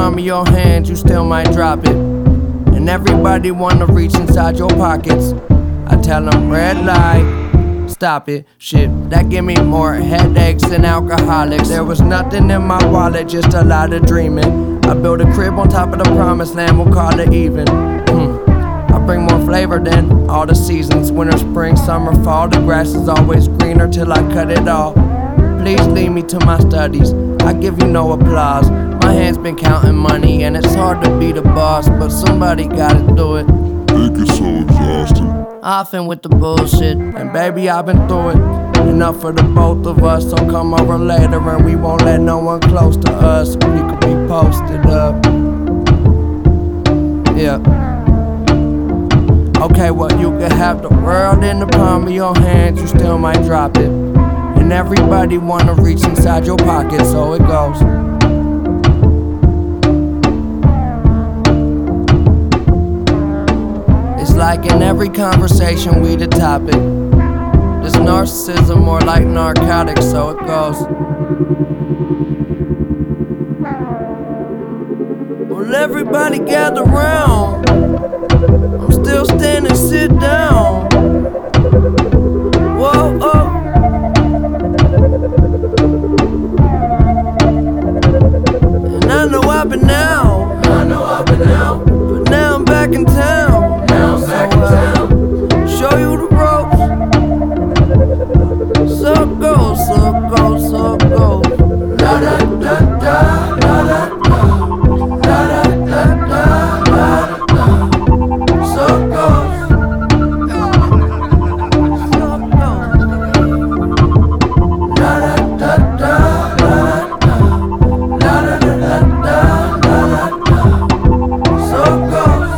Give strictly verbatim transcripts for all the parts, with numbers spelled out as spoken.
palm of your hand, you still might drop it. And everybody wanna reach inside your pockets. I tell them red light, stop it. Shit, that give me more headaches than alcoholics. There was nothing in my wallet, just a lot of dreaming. I built a crib on top of the promised land, we'll call it even. Hmm. I bring more flavor than all the seasons. Winter, spring, summer, fall. The grass is always greener till I cut it all. Please lead me to my studies, I give you no applause. My hand's been counting money and it's hard to be the boss, but somebody gotta do it. It gets so exhausting. Often with the bullshit, and baby I've been through it. Enough for the both of us, so come over later and we won't let no one close to us. We could be posted up. Yeah. Okay, well you could have the world in the palm of your hands, you still might drop it. And everybody wanna reach inside your pocket, so it goes. It's like in every conversation we the topic. This narcissism more like narcotics, so it goes. Well, everybody gather round. I'm still standing, sit down. Whoa, oh. And I know I've been out. I know I've been out. But now I'm back in town. Now I'm back in town. Show you the ropes. So it goes, so it goes, so it goes. La da da da, la da da. La da da da, la da da. So it goes. So it goes. La da da da, la da da. La da da da, la da da. So it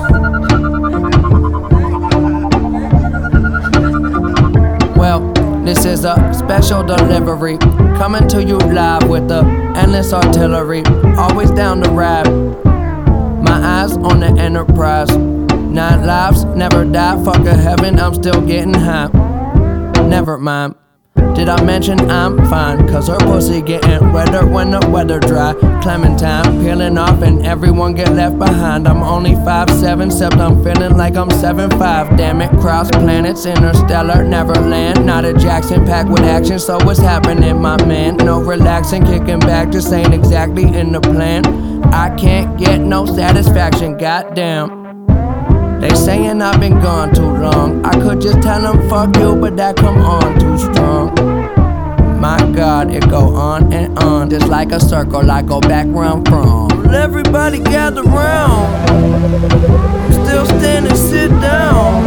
goes. Well, this is a special delivery, coming to you live with the endless artillery. Always down to rap. My eyes on the Enterprise. Nine lives, never die. Fuck a heaven, I'm still getting high. Never mind. Did I mention I'm fine? Cause her pussy getting wetter when the weather dry. Clementine peeling off and everyone get left behind. I'm only five seven, except I'm feeling like I'm seven five. Damn it, cross planets, interstellar, Neverland. Not a Jackson packed with action, so what's happening, my man? No relaxing, kicking back, just ain't exactly in the plan. I can't get no satisfaction, goddamn. They saying I've been gone too long. I could just tell them fuck you, but that come on too strong. My God, it go on and on, just like a circle I go back where I'm from. Well, everybody gather round. I'm still standing, sit down.